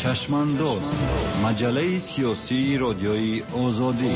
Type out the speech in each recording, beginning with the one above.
چشمانداز، مجله سیاسی رادیوی آزادی.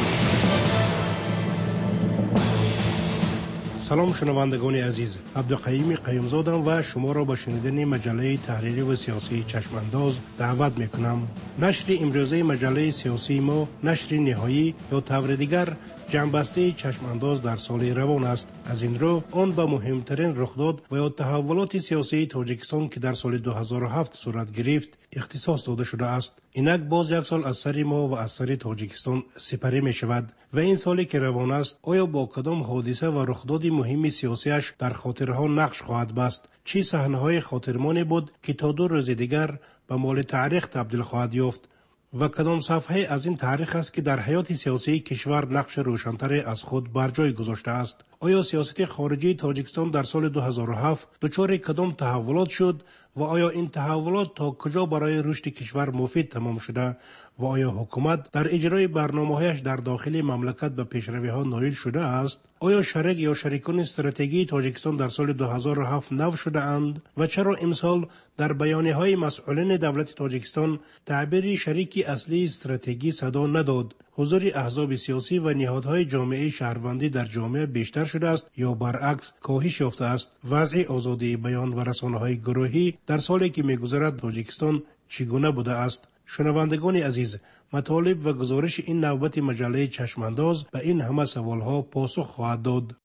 سلام شنوندگان عزیز، عبدالقیوم قیومزادم و شما را به شنیدن مجله تحریری و سیاسی چشمانداز دعوت میکنم. نشر امروزه مجله سیاسی ما نشر نهایی یا طور دیگر جنبسته چشمانداز در سال روان است. از این رو آن به مهمترین رخداد و یا تحولات سیاسی تاجیکستان که در سال 2007 صورت گرفت اختصاص داده شده است. اینک باز یک سال از سر ما و از سر تاجیکستان سپری می شود و این سالی که روان است آیا با کدام حادثه و رخداد مهم سیاسیش در خاطرها نقش خواهد بست؟ چه صحنه‌های خاطرمانی بود که تا 2 روز دیگر به مال تاریخ تبدیل خواهد یافت؟ و کدام صفحه از این تاریخ است که در حیات سیاسی کشور نقش روشن‌تری از خود بر جای گذاشته است؟ آیا سیاست خارجی تاجیکستان در سال 2007 دچار کدام تحولات شد و آیا این تحولات تا کجا برای رشد کشور مفید تمام شده و آیا حکومت در اجرای برنامه‌هایش در داخل مملکت به پیشروی‌ها نائل شده است؟ آیا شریک یا شریکان استراتژی تاجیکستان در سال 2007 نو شده اند و چرا امسال در بیانیه‌های مسئولین دولت تاجیکستان تعبیر شریک اصلی استراتژی صدا نداد؟ حضور احزاب سیاسی و نهادهای جامعه شهروندی در جامعه بیشتر شده است یا برعکس کاهش یافته است؟ وضع آزادی بیان و رسانه‌های گروهی در سالی که می‌گذرد تاجیکستان چگونه بوده است؟ شنوندگان عزیز، مطالب و گزارش این نوبت مجله چشمانداز به این همه سوالها پاسخ خواهد داد.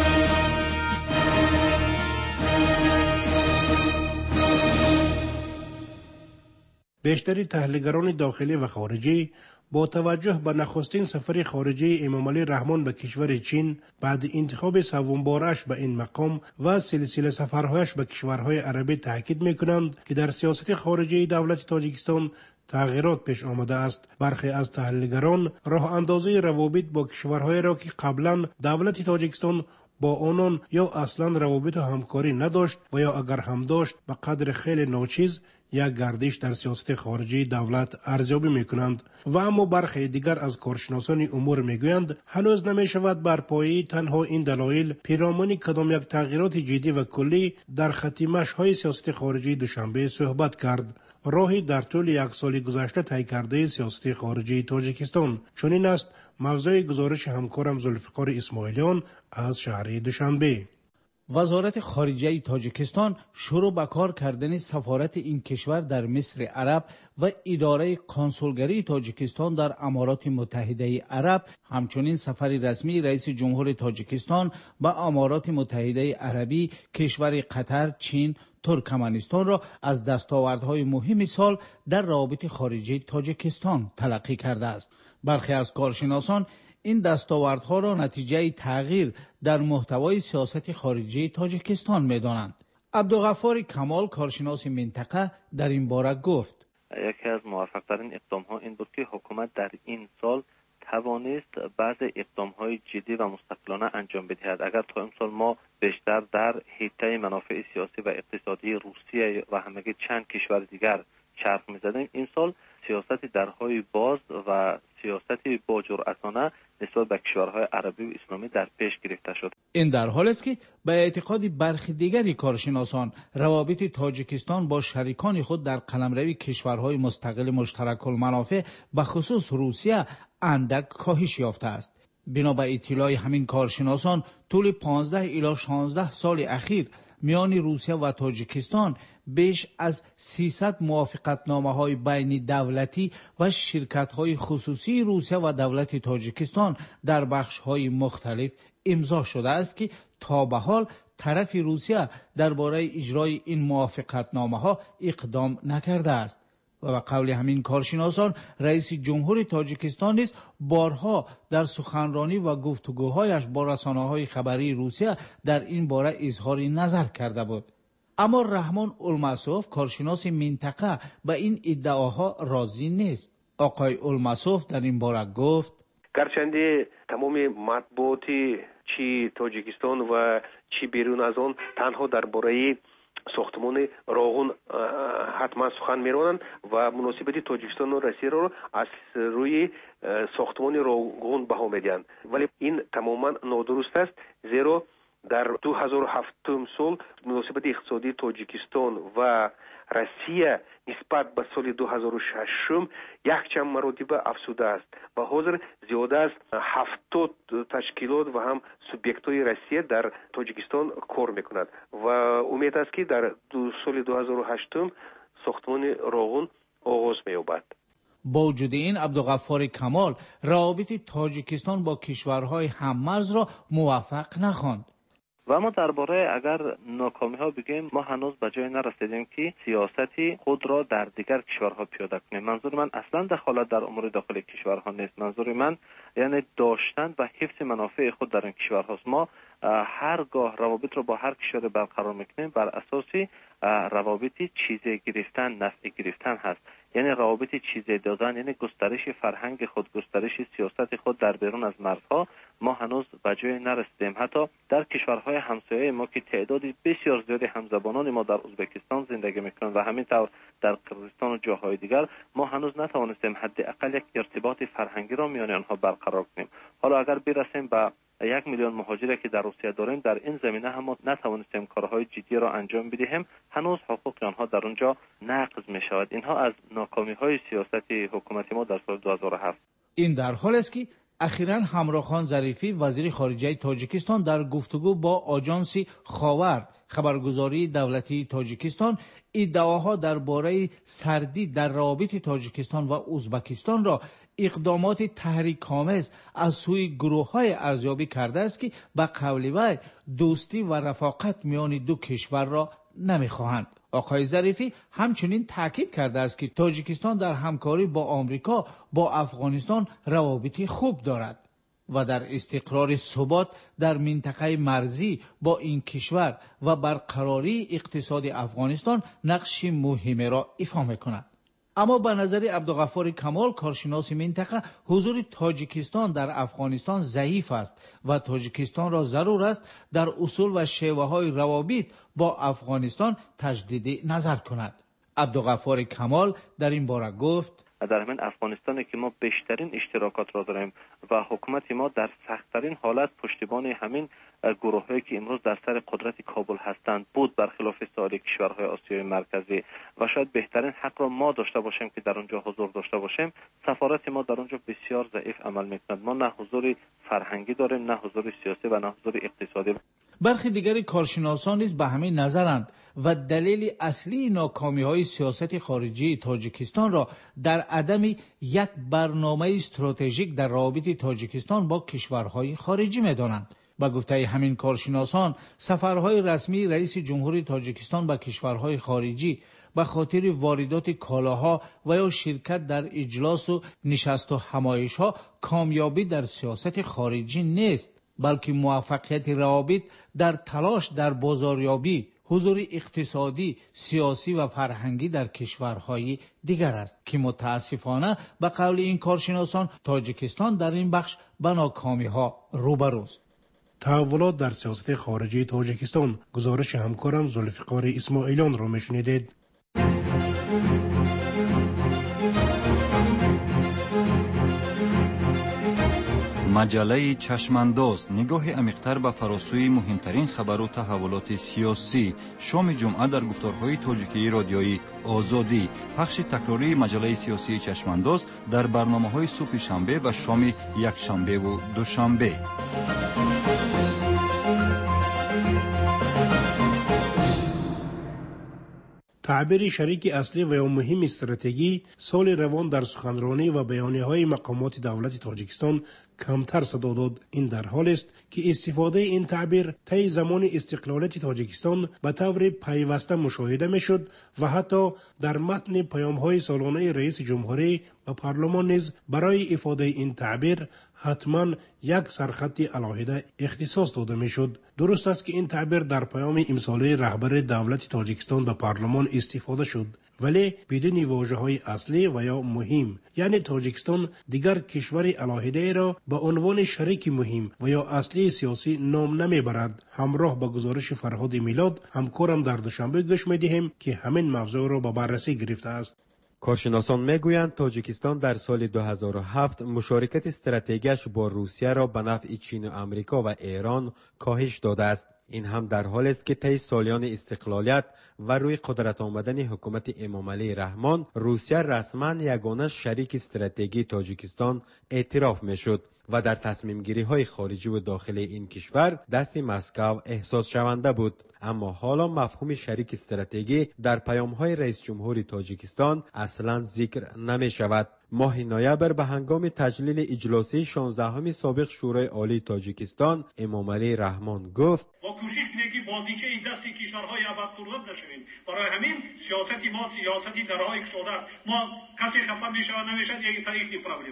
بیشتر تحلیلگران داخلی و خارجی با توجه به نخستین سفر خارجی امامعلی رحمان به کشور چین بعد انتخاب سومبارش به این مقام و سلسله سفرهایش به کشورهای عربی تاکید می‌کنند که در سیاست خارجی دولت تاجیکستان تغییرات پیش آمده است. برخی از تحلیلگران راه اندازی روابط با کشورهای را که قبلا دولت تاجیکستان با آنان یا اصلا روابط و همکاری نداشت و یا اگر هم داشت به قدر خیلی ناچیز یک گردش در سیاست خارجی دولت ارزیابی میکنند و اما برخی دیگر از کارشناسان امور میگویند هنوز نمیشود بر پایه تنها این دلایل پیرامون کدام یک تغییرات جدی و کلی در خط مشی‌های سیاست خارجی دوشنبه صحبت کرد. راهی در طول 1 سال گذشته طی کرده سیاست خارجی تاجیکستان چنین است موضوع گزارش همکارم ذوالفقار اسماعیلیان از شهر دوشنبه. وزارت خارجه تاجیکستان شروع به کار کردن سفارت این کشور در مصر عرب و اداره کنسولگری تاجیکستان در امارات متحده عرب همچنین سفر رسمی رئیس جمهور تاجیکستان به امارات متحده عربی کشور قطر، چین، ترکمنستان را از دستاوردهای مهم سال در روابط خارجی تاجیکستان تلقی کرده است. برخی از کارشناسان این دستاوردها را نتیجه تغییر در محتوای سیاست خارجی تاجیکستان می‌دانند. عبدالغفار کمال کارشناس منطقه در این باره گفت: یکی از موفق‌ترین اقدام‌ها این بود که حکومت در این سال توانست بعض اقدام‌های جدی و مستقلانه انجام بدهد. اگر تا امسال ما بیشتر در حیطه منافع سیاسی و اقتصادی روسیه و همگی چند کشور دیگر چرخ می‌زدیم، این سال سیاست درهای باز و سیاست با جرأتانه نسبت به کشورهای عربی و اسلامی در پیش گرفته شد. این در حال است که به اعتقاد برخی دیگری کارشناسان روابط تاجیکستان با شریکان خود در قلمرو کشورهای مستقل مشترک المنافع به خصوص روسیه اندک کاهش یافته است. بنا به اطلاع همین کارشناسان طول 15 الی 16 سال اخیر میان روسیه و تاجیکستان بیش از 300 موافقتنامه‌های بین دولتی و شرکت‌های خصوصی روسیه و دولت تاجیکستان در بخش‌های مختلف امضا شده است که تا به حال طرف روسیه درباره اجرای این موافقتنامه‌ها اقدام نکرده است. و به قول همین کارشناسان رئیس جمهور تاجیکستان نیز بارها در سخنرانی و گفتگوهایش با رسانه‌های خبری روسیه در این باره اظهار نظر کرده بود. اما رحمان الماسوف کارشناس منطقه به این ادعاها راضی نیست. آقای الماسوف در این باره گفت: گرچند تمام مطبوعاتی چی تاجیکستان و چی بیرون از آن تنها درباره ساختمان راغون حتما سخن میرانند و مناسبت تاجیکستان و روسیه را از روی ساختمان راغون بها میدهند، ولی این تماما نادرست است، زیرا در 2007 سال مناسبت اقتصادی تاجیکستان و روسیه نسبت به سال 2006 یک چند مراتب افزوده است و حاضر زیاده از 70 تشکیلات و هم سوبیکت های روسیه در تاجیکستان کار میکند و امید است که در سال 2008 ساختمان راغون آغاز می‌یابد. با وجود این عبدالغفار کمال روابط تاجیکستان با کشورهای هممرز را موفق نخواند. و ما درباره اگر ناکامی ها بگیم، ما هنوز به جای نرسیدیم که سیاستی خود را در دیگر کشورها پیاده کنیم. منظور من اصلا دخالت در امور داخل کشورها نیست. منظور من یعنی داشتن و حفظ منافع خود در این کشورهاست. ما هرگاه روابط را با هر کشور برقرار میکنیم بر اساس روابط چیزی گرفتن، نفع گرفتن هست. یعنی روابط چیزی دادن، یعنی گسترش فرهنگ خود، گسترش سیاست خود در بیرون از مرزها. ما هنوز به جای نرسیدیم. حتی در کشورهای همسایه ما که تعداد بسیار زیادی همزبانان ما در ازبکستان زندگی میکنند و همینطور در قرقیزستان و جاهای دیگر، ما هنوز نتوانستیم حداقل یک ارتباط فرهنگی را میان آنها برقرار کنیم. حالا اگر برسیم به 1 میلیون مهاجری که در روسیه داریم، در این زمینه هم نتوانستیم کارهای جدی را انجام بدهیم. هنوز حقوق آنها در اونجا نقض می شود. اینها از ناکامی های سیاست حکومت ما در سال 2007. این در حال است که اخیراً همراخان ظریفی وزیر خارجه تاجیکستان در گفتگو با آژانس خاور خبرگزاری دولتی تاجیکستان ادعاها درباره سردی در روابط تاجیکستان و ازبکستان را اقدامات تحریک‌آمیز از سوی گروه‌های ارزیابی کرده است که به قول وی دوستی و رفاقت میان دو کشور را نمی‌خواهند. آقای ظریفی همچنین تاکید کرده است که تاجیکستان در همکاری با آمریکا با افغانستان روابط خوب دارد و در استقرار ثبات در منطقه مرزی با این کشور و برقراری اقتصاد افغانستان نقش مهمی را ایفا می‌کند. اما به نظر عبدالغفار کمال کارشناس منطقه، حضور تاجیکستان در افغانستان ضعیف است و تاجیکستان را ضرور است در اصول و شیوه‌های روابط با افغانستان تجدید نظر کند. عبدالغفار کمال در این باره گفت: در همین افغانستانی که ما بیشترین اشتراکات را داریم و حکومت ما در سخت‌ترین حالت پشتیبان همین گروه‌هایی که امروز در سر قدرت کابل هستند بود، برخلاف سایر کشورهای آسیای مرکزی، و شاید بهترین حق را ما داشته باشیم که در اونجا حضور داشته باشیم. سفارت ما در اونجا بسیار ضعیف عمل می‌کند. ما نه حضور فرهنگی داریم، نه حضور سیاسی و نه حضور اقتصادی. برخی دیگر کارشناسان نیز به همین نظرند و دلیل اصلی ناکامی‌های سیاست خارجی تاجیکستان را در عدم یک برنامه استراتژیک در روابط تاجیکستان با کشورهای خارجی می‌دانند. با گفته همین کارشناسان، سفرهای رسمی رئیس جمهوری تاجیکستان به کشورهای خارجی به خاطر واردات کالاها و یا شرکت در اجلاس و نشست و همایش‌ها کامیابی در سیاست خارجی نیست، بلکه موفقیت روابط در تلاش در بازاریابی، حضور اقتصادی، سیاسی و فرهنگی در کشورهای دیگر است که متاسفانه به قول این کارشناسان تاجیکستان در این بخش به ناکامی‌ها روبروست. تحولات در سیاست خارجی تاجیکستان، گزارش همکارم ذوالفقار اسماعیلیان را میشنیدید. مجله چشمانداز، نگاه عمیق‌تر به فراسوی مهمترین خبر و تحولات سیاسی. شام جمعه در گفتارهای تاجیکی رادیویی آزادی. پخش تکراری مجله سیاسی چشمانداز در برنامه‌های صبح شنبه و شام یک شنبه و دوشنبه. تعبیر شریک اصلی و یا مهم استراتژی سال روان در سخنرانی و بیانیه‌های مقامات دولت تاجیکستان کمتر صدا داد. این در حال است که استفاده این تعبیر طی زمان استقلالیت تاجیکستان به طور پیوسته مشاهده میشد و حتی در متن پیام‌های سالانه رئیس جمهوری و پارلمان نیز برای افاده این تعبیر حتما یک سرخط علاهده اختصاص داده میشد. درست است که این تعبیر در پیام امساله رهبر دولت تاجیکستان به پارلمان استفاده شد، ولی بدون واژه‌های اصلی و یا مهم. یعنی تاجیکستان دیگر کشور علاهده را به عنوان شریک مهم و یا اصلی سیاسی نام نمیبرد. همراه با گزارش فرهاد میلاد، همکارم در دوشنبه گوش میدهیم که همین موضوع را به بررسی گرفته است. کارشناسان میگویند تاجیکستان در سال 2007 مشارکت استراتژیکش با روسیه را به نفع چین و امریکا و ایران کاهش داده است. این هم در حالی است که طی سالیان استقلالیت و روی قدرت آمدن حکومت امامعلی رحمان روسیه رسما یگانه شریک استراتژیک تاجیکستان اعتراف میشد و در تصمیم گیری های خارجی و داخلی این کشور دست مسکو احساس شونده بود. اما حالا مفهوم شریک استراتژیک در پیام های رئیس جمهور تاجیکستان اصلا ذکر نمی شود. ماه نوامبر به هنگام تجلیل اجلاسی 16 سابق شورای عالی تاجیکستان امامعلی رحمان گفت ما کوشش کنیم که بازیچه این دست کشورهای ابدالقدرت نشویم. برای همین سیاستی ما سیاستی درهای شده است. ما کسی خفه میشه و نمیشه یک تاریخ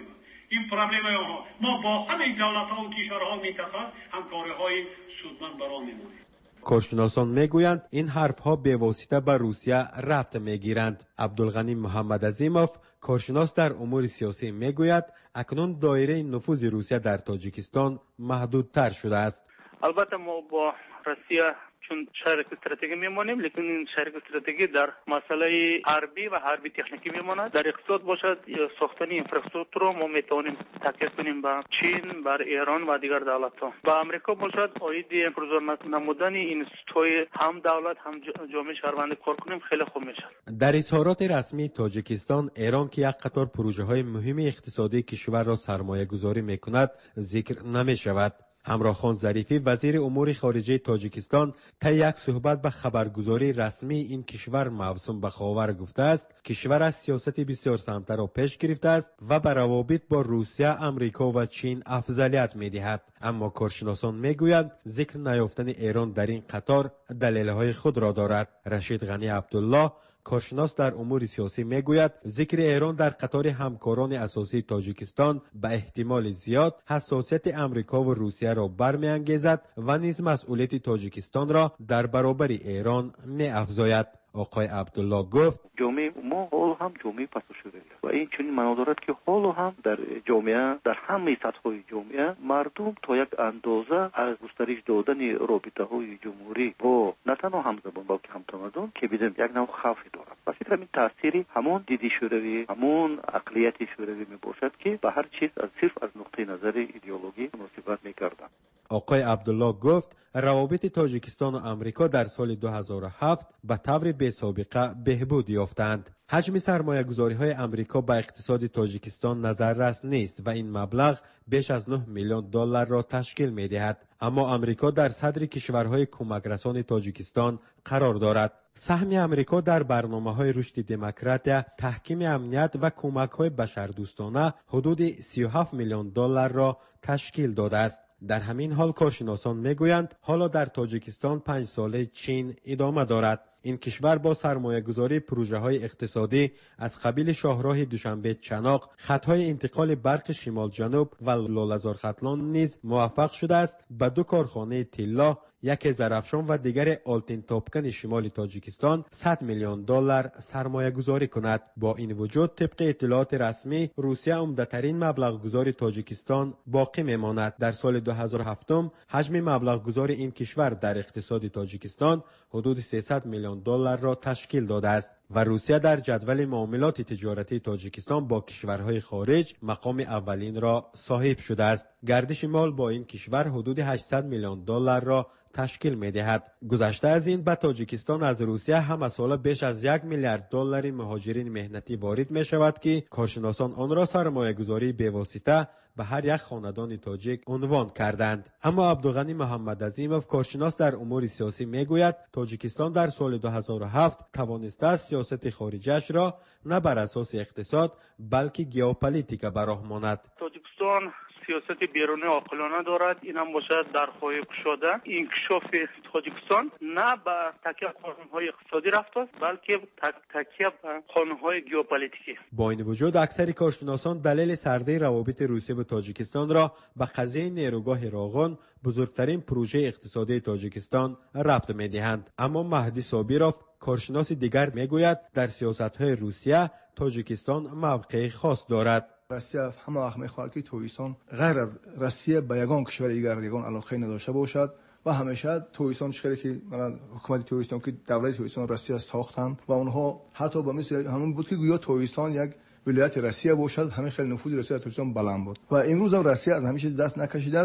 این پرابلم ما با همه دولت‌ها و کشورها منطقه همکاری‌های سودمند برام می‌مونیم. کارشناسان میگویند این حرفها به واسطه به روسیه ربط میگیرند. عبدالغنی محمد عظیموف کارشناس در امور سیاسی میگوید اکنون دایره نفوذ روسیه در تاجیکستان محدودتر شده است. البته ما با روسیه چون شریک استراتژیک میمونیم، لیکن این شریک استراتژیک در مسئله حربی و حربی تکنیکی میماند. در اقتصاد باشد یا ساختن اینفراستراکچور ما میتونیم تکیه کنیم به چین، بر ایران و دیگر دولت‌ها. با آمریکا باشد اید پروژه نمودن این استوی هم دولت هم جامعه شهروندی کار کنیم خیلی خوب میشه. در اظهارات رسمی تاجیکستان ایران که یک قطار پروژه‌های مهم اقتصادی کشور را سرمایه‌گذاری میکند ذکر نمی‌شود. همراه خان ظریفی وزیر امور خارجه تاجیکستان طی یک صحبت به خبرگزاری رسمی این کشور موسوم به خاور گفته است کشور از سیاست بسیار سمت را پیش گرفته است و به روابط با روسیه، امریکا و چین افضلیت می‌دهد. اما کارشناسان میگویند ذکر نیافتن ایران در این قطار دلایل خود را دارد. رشید غنی عبدالله کارشناس در امور سیاسی میگوید ذکر ایران در قطار همکاران اساسی تاجیکستان به احتمال زیاد حساسیت امریکا و روسیه را برمی‌انگیزد و نیز مسئولیت تاجیکستان را در برابر ایران می‌افزاید. آقای عبدالله گفت جامعه ما حال هم جامعه پسو شده و این چنین معنا دارد که حال هم در جامعه در همه سطح‌های جامعه مردم تا یک اندازه از گسترش دادن رابطه‌های جمهوری با نه تنها همزبان بلکه همتمدن که بدون یک نوع خوفی دارد. پس این تأثیری همون دیدی شوروی همون اقلیت شوروی میباشد که به هر چیز از صرف از نقطه نظر ایدئولوژی مناسبت می‌کردند. آقای عبدالله گفت روابط تاجیکستان و امریکا در سال 2007 به طور بی‌سابقه بهبود یافتند. حجم سرمایه‌گذاری‌های امریکا به اقتصاد تاجیکستان نظررس نیست و این مبلغ بیش از 9 میلیون دلار را تشکیل می‌دهد. اما امریکا در صدر کشورهای کمکرسان تاجیکستان قرار دارد. سهم امریکا در برنامه‌های رشد دموکراتیا، تحکیم امنیت و کمک‌های بشردوستانه حدود 37 میلیون دلار را تشکیل داده است. در همین حال کارشناسان میگویند حالا در تاجیکستان 5 ساله چین ادامه دارد. این کشور با سرمایه‌گذاری پروژه‌های اقتصادی از قبیل شاهراه دوشنبه چناق، خطهای انتقال برق شمال جنوب و لاله‌زار ختلان نیز موفق شده است به 2 کارخانه طلا، یک زرافشان و دیگر آلتین تاپکن شمال تاجیکستان 100 میلیون دلار سرمایه گذاری کند. با این وجود طبق اطلاعات رسمی روسیه عمده‌ترین مبلغ گذار تاجیکستان باقی میماند. در سال 2007 حجم مبلغ گذار این کشور در اقتصاد تاجیکستان حدود 300 میلیون دلار را تشکیل داده است و روسیه در جدول معاملات تجارتی تاجیکستان با کشورهای خارج مقام اولین را صاحب شده است. گردش مال با این کشور حدود 800 میلیون دلار را تشکیل می‌دهد. گذشته از این به تاجیکستان از روسیه هم ساله بیش از 1 میلیارد دلار مهاجرین مهنتی وارد می‌شود که کارشناسان آن را سرمایه‌گذاری بی‌واسطه به هر یک خاندان تاجیک عنوان کردند. اما عبدالغنی محمد عظیموف کارشناس در امور سیاسی میگوید تاجیکستان در سال 2007 توانسته است سیاست خارجیش را نه بر اساس اقتصاد بلکه ژئوپلیتیک به راه ماند. تاجیکستان سیاست بیرونی عاقلانه دارد. این هم باشد در خواهی گشوده انکشاف تاجیکستان نه به تکیه قانون‌های اقتصادی رفته است بلکه تکیه به قانون‌های ژئوپلیتیکی. با این وجود اکثر کارشناسان دلیل سردی روابط روسیه و تاجیکستان را به قضیه نیروگاه راغون بزرگترین پروژه اقتصادی تاجیکستان ربط می‌دهند. اما مهدی صابیروف کارشناس دیگر میگوید در سیاست‌های روسیه تاجیکستان موقع خاص دارد. روسیه همه وقت می‌خواهد که تاجیکستان غیر از روسیه به یگان کشور دیگر یگان علاقه نداشته باشد و همیشه تاجیکستان چیزی که حکومت تاجیکستان که دولت تاجیکستان روسیه ساختند و اونها حتی به مثل همون بود که گویا تاجیکستان یک ولایت روسیه باشد. همین خیلی نفوذ روسیه در تاجیکستان بلند بود و امروز هم روسیه از همه چیز دست نکشیده است.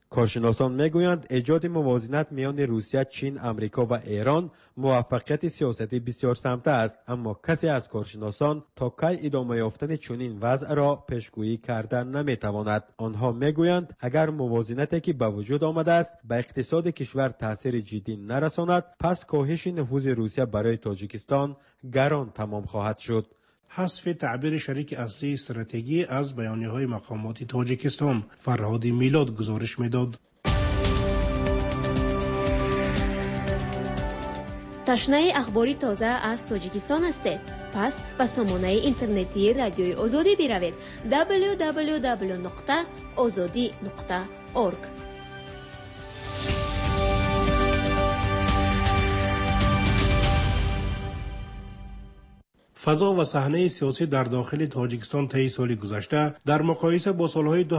کارشناسان میگویند ایجاد موازنت میان روسیه، چین، امریکا و ایران موفقیت سیاستی بسیار سمته است، اما کسی از کارشناسان تا کی ادامه یافتن چنین وضع را پیشگویی کردن نمیتواند. آنها میگویند اگر موازنتی که به وجود آمده است به اقتصاد کشور تاثیر جدی نرساند، پس کاهش نفوذ روسیه برای تاجیکستان گران تمام خواهد شد. حذف تعبیر شریک اصلی استراتژی از بیانیه‌های مقامات تاجیکستان. فرهاد میلاد گزارش میداد. تشنه اخباری تازه از تاجیکستان هستید؟ پس به سامانه اینترنتی رادیوی آزادی بروید www.azadi.org. فضا و صحنه سیاسی در داخل تاجیکستان طی سال گذشته در مقایسه با سالهای 2005-2006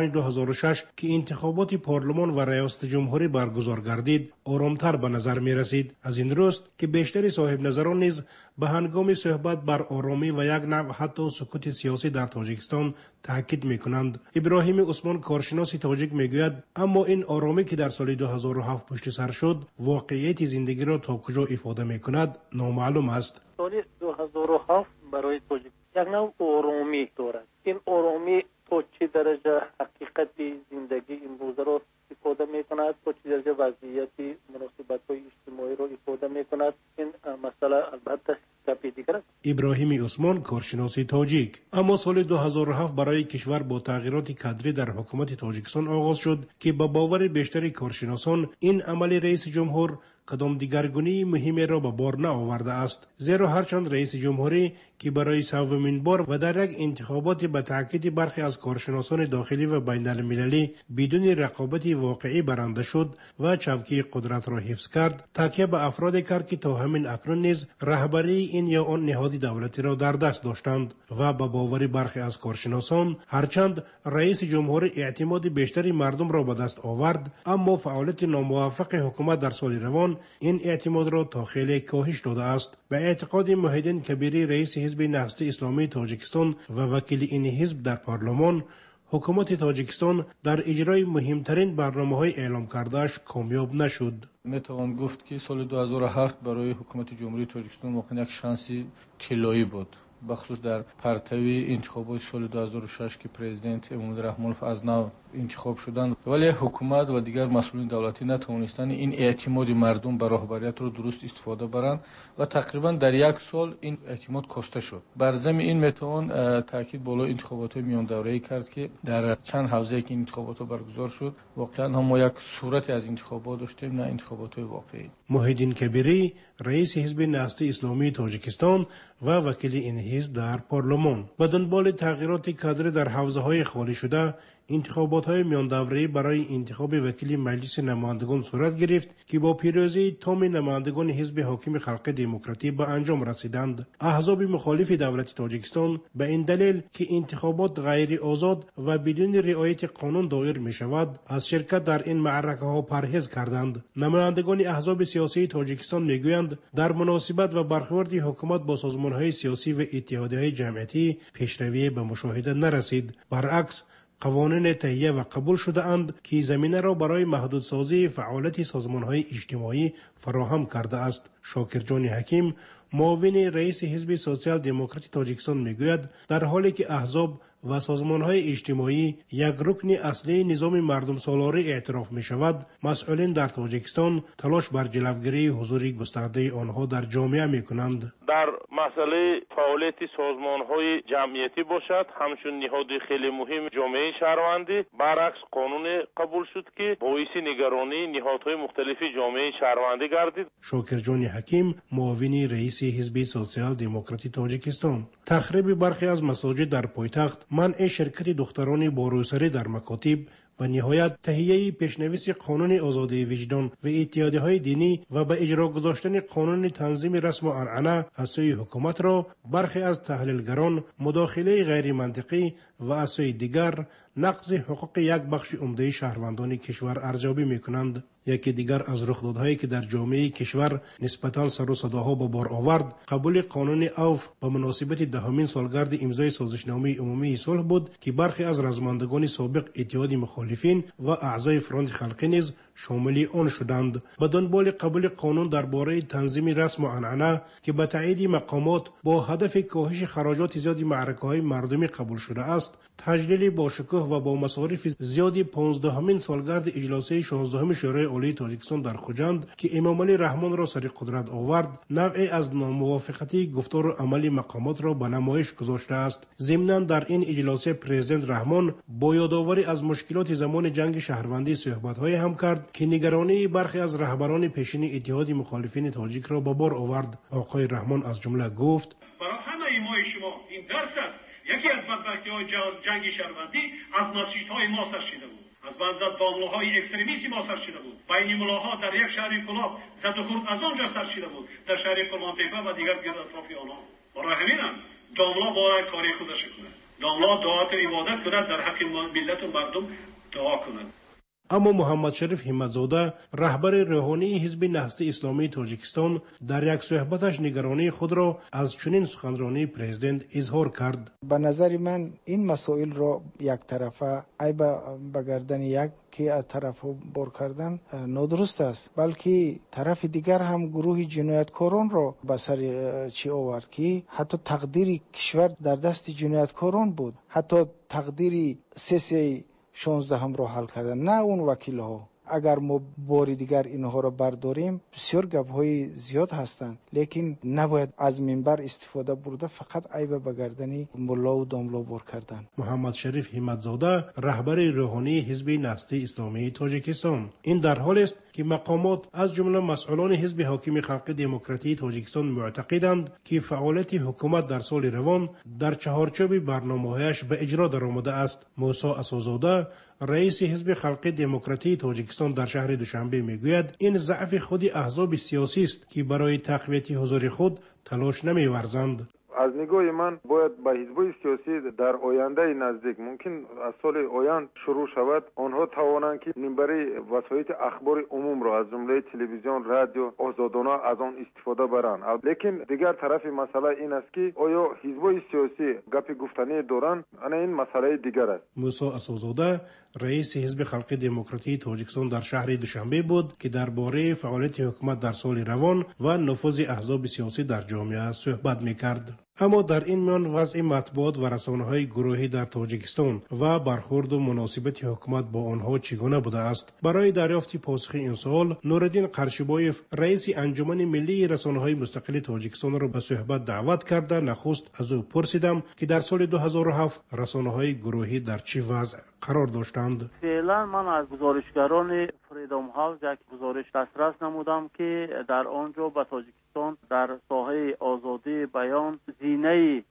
که انتخابات پارلمان و ریاست جمهوری برگزار گردید آرامتر به نظر می رسید. از این روست که بیشتری صاحب نظران نیز به هنگام صحبت بر آرامی و یک نوع حتی سکوت سیاسی در تاجیکستان تاکید می کنند. ابراهیم عثمان کارشناس تاجیک می گوید اما این آرامی که در سال 2007 پشت سر شد واقعیت زندگی را تا کجا افاده می کند نامعلوم است. سال 2007 برای تاجیک یک نوع آرامی دارد. این آرامی تا چه درجه حقیقت زندگی امروز را ifade می کند، تا چه درجه وضعیت مناسبت های اجتماعی را ifade می کند، این مسئله البته گپی دیگر است. ابراهیم عثمان کارشناس تاجیک. اما سال 2007 برای کشور با تغییرات کادری در حکومت تاجیکستان آغاز شد که با باور بیشتری کارشناسان این عمل رئیس جمهور کدام دیگرگونی مهمی را به بار نآورده است، زیرا هرچند رئیس جمهوری که برای سومین بار و در یک انتخابات به تاکید برخی از کارشناسان داخلی و بین المللی بدون رقابت واقعی برنده شد و چوکی قدرت را حفظ کرد، تکیه به افرادی کرد که تا همین اکنون نیز رهبری این یا آن نهاد دولتی را در دست داشتند و به باور برخی از کارشناسان هرچند رئیس جمهور اعتماد بیشتری مردم را به دست آورد، اما فعالیت ناموفق حکومت در سال روان این اعتماد را تا خیلی کاهش داده است. به اعتقاد محیدین کبیری رئیس حزب نهضت اسلامی تاجیکستان و وکیل این حزب در پارلمان، حکومت تاجیکستان در اجرای مهمترین برنامه‌های اعلام کردهش کامیاب نشد. میتوان گفت که سال 2007 برای حکومت جمهوری تاجیکستان واقعا یک شانسی طلایی بود، بخصوص در پرتوی انتخابات سال 2006 که پرزیدنت امام‌الله رحمانلوف از نو انتخاب شدند، ولی حکومت و دیگر مسئولین دولتی نتوانستند این اعتماد مردم به رهبریت را درست استفاده برند و تقریبا در یک سال این اعتماد کاسته شد. بر ضمن این میتوان تاکید بالا انتخابات میان دوره‌ای کرد که در چند حوزه که انتخابات برگزار شد واقعا ما یک صورت از انتخابات داشتیم، نه انتخابات واقعی. محیدین کبیری رئیس حزب نهضت اسلامی تاجیکستان و وکیل این حزب در پارلمان به دنبال تغییرات کادری در حوزه‌های خالی شده انتخابات‌های میان دوره‌ای برای انتخاب وکیل مجلس نمایندگان صورت گرفت که با پیروزی تام نمایندگان حزب حاکم خلق دموکراتی به انجام رسیدند. احزاب مخالف دولت تاجیکستان به این دلیل که انتخابات غیر آزاد و بدون رعایت قانون دایر می‌شود از شرکت در این معرکه‌ها پرهیز کردند. نمایندگان احزاب سیاسی تاجیکستان می‌گویند در مناسبت و برخورد حکومت با سازمان‌های سیاسی و اتحادیه‌های جمعیتی پیشروی به مشاهده نرسید. برعکس قوانین تهیه و قبول شده اند که زمینه را برای محدودسازی فعالیت سازمان‌های اجتماعی فراهم کرده است. شاکرجان حکیم معاون رئیس حزب سوسیال دموکراتی تاجیکستان میگوید در حالی که احزاب و سازمان‌های اجتماعی یک رکن اصلی نظام مردم سالاری اعتراف می‌شود، مسئولین در تاجیکستان تلاش بر جلوگیری حضور گسترده آنها در جامعه می‌کنند. در مسئله فعالیت سازمان‌های جمعیتی باشد، همچون نهاد خیلی مهم جامعه شهروندی، برعکس قانون قبول شد که باعث نگرانی نهادهای مختلف جامعه شهروندی گردید. شاکرجان حکیم معاون رئیس حزب سوسیال دموکراتی تاجیکستان تخریب برخی از مساجد در پایتخت، منع شرکت دختران با روسری در مکاتب و نهایت تهیه پیشنویس قانون آزادی وجدان و اتحادیه‌های دینی و به اجرا گذاشتن قانون تنظیم رسم و ارعنه از سوی حکومت را برخی از تحلیلگران مداخله غیر منطقی و از سوی دیگر نقض حقوق یک بخش عمده شهروندان کشور ارزیابی میکنند. یکی دیگر از رخدادهایی که در جامعه کشور نسبتاً سر و صداها به بار آورد، قبول قانون اوف به مناسبت دهمین سالگرد امضای سازشنامه عمومی صلح بود که برخی از رزمندگان سابق اتحاد مخالفین و اعضای فرانت خلقی نیز شامل آن شدند. به دنبال قبول قانون درباره تنظیم رسم و عنعنه که به تایید مقامات با هدف کاهش خراجات زیاد معرکه‌های مردمی قبول شده است، تجلیل با شکوه و با مصارف زیادی 15مین سالگرد اجلاس 16 شورای عالی تاجیکستان در خوجند که امام علی رحمان را سر قدرت آورد، نوعی از ناموافقتی گفتار و عمل مقامات را به نمایش گذاشته است. ضمناً در این اجلاس پرزیدنت رحمان با یادآوری از مشکلات زمان جنگ شهروندی صحبت‌های هم کرد که نگرانی برخی از رهبران پیشین اتحاد مخالفین تاجیک را به بار آورد. آقای رحمان از جمله گفت: برای همه ما شما این درس است. یکی از بدبختی‌های جنگ شهروندی از ناسیج‌های ما سرچیده بود، از منزد داملاهای اکستریمیستی ما سرچیده بود. بین ملاها در یک شهر کلاب زد و خورد از آنجا سرچیده بود، در شهر فرمانتیپه و دیگر گرد اطراف آنها. برای همینم داملا باید کاری خودش کند، داملا دعات عبادت کند، در حق ملت و مردم دعا کند. اما محمد شریف همت‌زاده، رهبر روحانی حزب نهضت اسلامی تاجیکستان، در یک صحبتش نگرانی خود را از چنین سخنرانی پرزیدنت اظهار کرد. به نظر من این مسائل را یک طرفه ای به گردن یک که از طرف بر کردن نادرست است، بلکه طرف دیگر هم گروه جنایتکاران را به سر چی آورد که حتی تقدیر کشور در دست جنایتکاران بود، حتی تقدیر 16 هم را حل کردن، نه اون وکیل ها. اگر ما بار دیگر اینها را برداریم، بسیار گپ‌های زیاد هستند، لیکن نباید از منبر استفاده برده فقط عیب به گردن ملا و داملا بر کردن. محمد شریف همت‌زاده، رهبر روحانی حزب نهضت اسلامی تاجیکستان، این در حال است که مقامات از جمله مسئولان حزب حاکم خلق دموکراتی تاجیکستان معتقدند که فعالیت حکومت در سال روان در چهارچوب برنامه‌هایش به اجرا درآمده است. موسی اسدزاده، رئیس حزب خلق دموکراتی تاجیکستان، در شهر دوشنبه میگوید این ضعف خود احزاب سیاسی است که برای تقویت حضور خود تلاش نمی‌ورزند. از نگاه من باید با حزب‌های سیاسی در آینده نزدیک، ممکن از سال آینده شروع شود، آنها توانند که منبر وسایل اخبار عموم را از جمله تلویزیون، رادیو آزادانه از آن استفاده برند. لیکن دیگر طرف مسئله این است که آیا حزب‌های سیاسی گپ گفتنی دارند؟ این مسئله دیگر است. موسی اسدزاده، رئیس حزب خلق دموکراتی تاجیکستان، در شهر دوشنبه بود که درباره فعالیت حکومت در سال روان و نفوذ احزاب سیاسی در جامعه صحبت می‌کرد. اما در این میان وضع مطبوعات و رسانه‌های گروهی در تاجیکستان و برخورد و مناسبت حکومت با آنها چگونه بوده است؟ برای دریافت پاسخ این سوال، نورالدین قرشبایف، رئیس انجمن ملی رسانه‌های مستقل تاجیکستان را به صحبت دعوت کرده نخست از او پرسیدم که در سال 2007 رسانه‌های گروهی در چه وضع قرار داشتند. فعلا من از گزارشگران فریدم هاوس یک گزارش دسترس نمودم که در آنجا به تاجیکستان در ساحه آزادی بیان زینه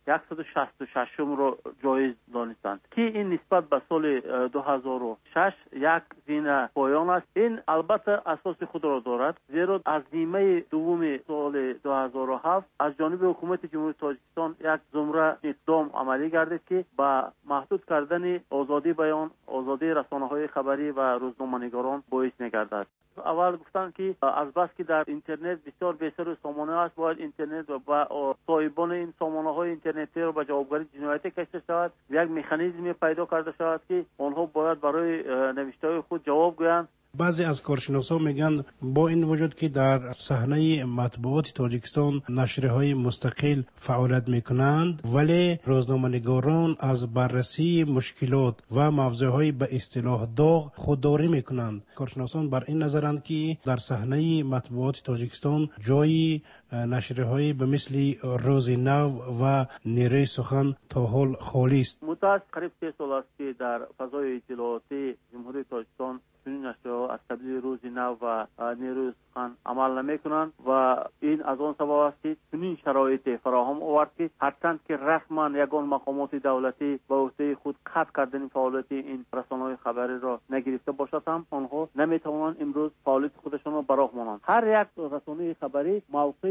166 را جایز دانستند که این نسبت به سال 2006 یک زینه پایان است. این البته اساس خود را دارد، زیرا از زینه دوم سال 2007 از جانب حکومت جمهوری تاجیکستان یک زمره اقدام عملی گردید که به محدود کردن آزادی بیان، آزادی رسانه‌های خبری و روزنامه‌نگاران باعث می‌گردد. اول گفتن که از بس که در اینترنت بسیار بی‌سر و سامانه است، باید اینترنت و صاحبان این سامانه‌های اینترنتی را به جوابگری جنایتی کشیده شود، یک مکانیزمی پیدا کرده شود که آنها باید برای نوشته‌های خود جواب گویند. بعضی از کارشناسان میگن با این وجود که در صحنه مطبوعات تاجیکستان نشریه‌های مستقل فعالیت میکنند، ولی روزنامه‌نگاران از بررسی مشکلات و موضوعهای به اصطلاح داغ خودداری میکنند. کارشناسان بر این نظرند که در صحنه مطبوعات تاجیکستان جای نشریه‌های به مثل روز نو و نیروی سخن تا حال خالی است. مدت قریب 3 سال است که در فضای اطلاعاتی جمهوری تاجیکستان چنین نشریه‌ها از قبیل روز نو و نیروی سخن عمل نمی‌کنند و این از آن سبب است که چنین شرایط فراهم آورد که هرچند که رسما یگان مقامات دولتی به عهده خود قطع کردن فعالیت این رسانه‌های خبری را نگرفته باشد هم آنها نمی‌توانند امروز فعالیت خودشان را براه مانند. هر یک رسانه خبری موقع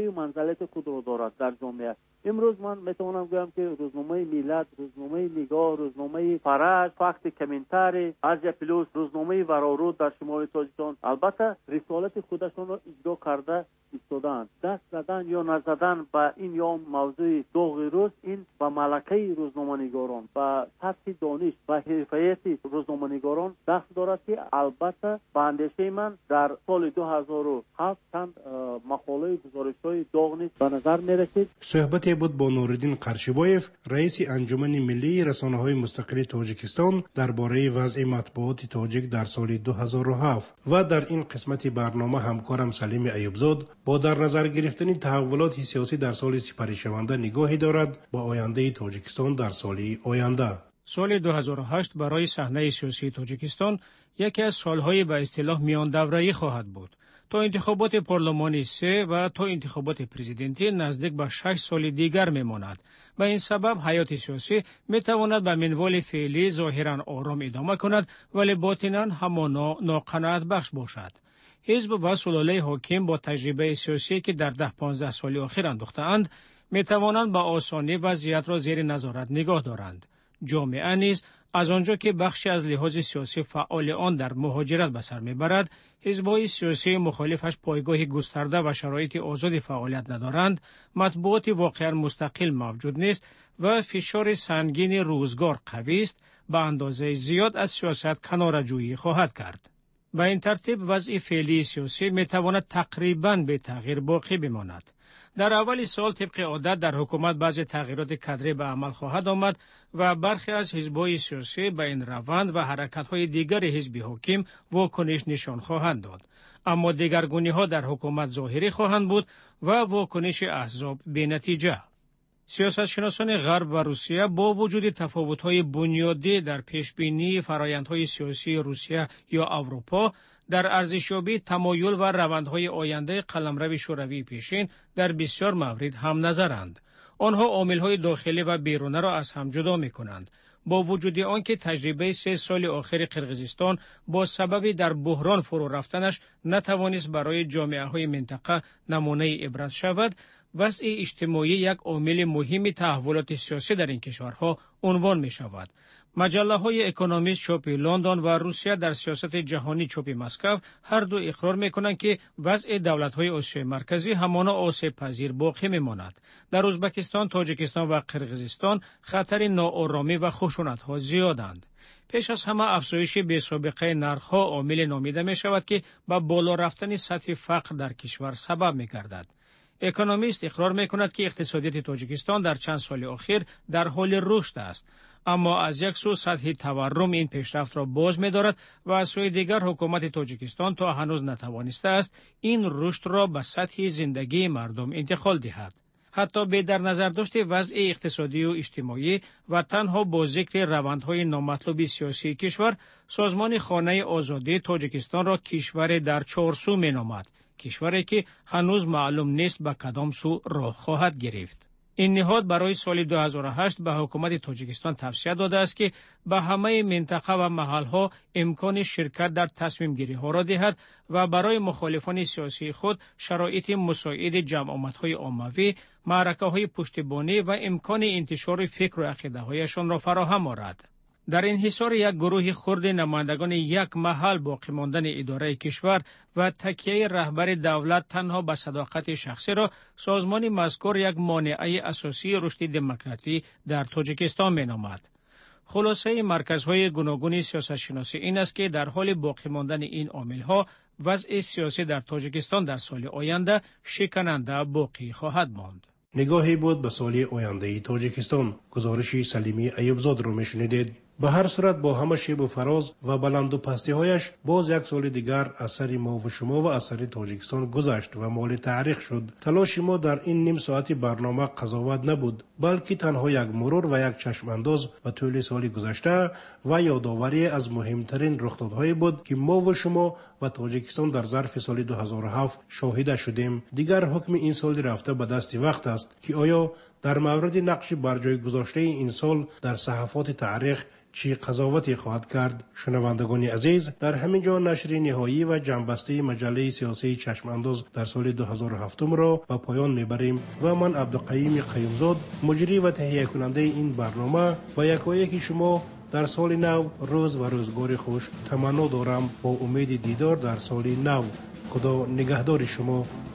و منزلت خود را دارد در جامعه. امروز من میتونم بگم که روزنامه ملت، روزنامه نگاه، روزنامه فرج، فقط کامنتاری، ارجا پلوس، روزنامه ورارو در شمال تاجیکستان البته رسالت خودشون را اجرا کرده ایستادند. دست زدن یا نزدن به این یا موضوع داغ روز، این به ملکه روزنامه‌نگاران، به سطح دانش و حرفیت روزنامه‌نگاران دست دارد که البته به اندیشه من در سال 2007 چند مقاله گزارش‌های داغ نیز به نظر می‌رسید. صحبتی بود با نورالدین قرشیبایف، رئیس انجمن ملی رسانه‌های مستقل تاجیکستان درباره وضع مطبوعات تاجیک در سال 2007 و در این قسمت برنامه همکارم سلیم ایوبزاد با در نظر گرفتن تحولات سیاسی در سال سپری شونده نگاهی دارد با آینده تاجیکستان در سال آینده. سال 2008 برای صحنه سیاسی تاجیکستان یکی از سالهای به اصطلاح میان دوره‌ای خواهد بود. تا انتخابات پارلمانی 3 و تا انتخابات پرزیدنتی نزدیک به 6 سال دیگر میماند. به این سبب حیات سیاسی میتواند به منوال فعلی ظاهرا آرام ادامه کند ولی باطناً همانا ناقناعت بخش باشد. حزب و سلاله حاکم با تجربه سیاسی که در 10-15 سال اخیر اندوخته‌اند میتوانند با آسانی وضعیت را زیر نظارت نگاه دارند. جامعه نیز از آنجا که بخشی از لحاظ سیاسی فعال آن در مهاجرت به سر میبرد، حزب‌های سیاسی مخالفش پایگاه گسترده و شرایط آزاد فعالیت ندارند، مطبوعات واقعا مستقل موجود نیست و فشار سنگین روزگار قوی است، به اندازه زیاد از سیاست کناره‌جویی خواهد کرد. به این ترتیب وضع فعلی سیاسی میتواند تقریباً به تغییر باقی بماند. در اول سال طبق عادت در حکومت بعضی تغییرات کادری به عمل خواهد آمد و برخی از حزب‌های سیاسی به این روند و حرکت‌های دیگر حزب حاکم واکنش نشان خواهند داد. اما دگرگونی‌ها در حکومت ظاهری خواهند بود و واکنش احزاب بی‌نتیجه. سیاستشناسان غرب و روسیه با وجود تفاوت‌های بنیادی در پیشبینی فرآیندهای سیاسی روسیه یا اروپا در ارزشیابی تمایل و روندهای آینده قلمرو شوروی پیشین در بسیار موارد هم نظرند. آنها عامل‌های داخلی و بیرونی را از هم جدا می‌کنند. با وجود آنکه تجربه 3 سال آخر قرقیزستان با سبب در بحران فرو رفتنش نتوانست برای جامعه‌های منطقه نمونه عبرت شود، وضع اجتماعی یک عامل مهم تحولات سیاسی در این کشورها عنوان می شود. مجله های اکونومیست چاپ لندن و روسیه در سیاست جهانی چاپ مسکو هر دو اقرار می کنند که وضع دولت های آسیای مرکزی همانا آسیب پذیر باقی می ماند. در ازبکستان، تاجیکستان و قرقیزستان خطر ناآرامی و خشونت ها زیادند. پیش از همه افزایش بی‌سابقه نرخ‌ها عامل نامیده می شود که به بالا رفتن سطح فقر در کشور سبب می گردد. اکونومیست اقرار می کند که اقتصادیات تاجیکستان در چند سال اخیر در حال رشد است، اما از یک سو سطح تورم این پیشرفت را باز می دارد و از سوی دیگر حکومت تاجیکستان تا هنوز نتوانسته است این رشد را به سطح زندگی مردم انتقال دهد. حتی به در نظر داشته وضع اقتصادی و اجتماعی و تنها با ذکر روندهای نامطلوب سیاسی کشور، سازمان خانه آزادی تاجیکستان را کشور در چهارسو می نامد، کشوری که هنوز معلوم نیست به کدام سو راه خواهد گرفت. این نهاد برای سال 2008 به حکومت تاجیکستان توصیه داده است که به همه منطقه و محلها امکان شرکت در تصمیم گیری ها را دهد و برای مخالفان سیاسی خود شرایط مساعد جمعیت‌های عمومی، معرکه‌های پشتیبانی و امکان انتشار فکر و عقیده هایشان را فراهم آورد. در انحصار یک گروه خرد نمایندگان یک محل باقی ماندن اداره کشور و تکیه رهبر دولت تنها به صداقت شخصی را سازمان مذکور یک مانع اساسی رشد دموکراسی در تاجیکستان می‌نامد. خلاصه مرکزهای گوناگون سیاستشناسی این است که در حال باقی ماندن این عامل‌ها وضع سیاسی در تاجیکستان در سال آینده شکننده باقی خواهد ماند. نگاهی بود به سال آینده تاجیکستان. گزارش سلیمی ایوبزاد رو میشنیدید. به هر صورت با همه شیب و فراز و بلند و پستی هایش باز یک سال دیگر از سر ما و شما و از سر تاجیکستان گذشت و مال تاریخ شد. تلاش ما در این نیم ساعتی برنامه قضاوت نبود، بلکه تنها یک مرور و یک چشم انداز به طول سال گذشته و یادآوری از مهمترین رخدادهایی بود که ما و شما و تاجیکستان در ظرف سال 2007 شاهد شدیم. دیگر حکم این سال رفته به دست وقت است که آیا در مورد نقش بر جای گذاشته این سال در صحفات تاریخ چی قضاوتی خواهد کرد. شنوندگان عزیز، در همین جا نشر نهایی و جنبسته مجله سیاسی چشمانداز در سال 2007 را به پایان میبریم و من عبدالقیوم قیومزاد، مجری و تهیه کننده این برنامه، و یکایک شما در سال نو روز و روزگار خوش تمنا دارم با امید دیدار در سال نو. خدا نگهدار شما.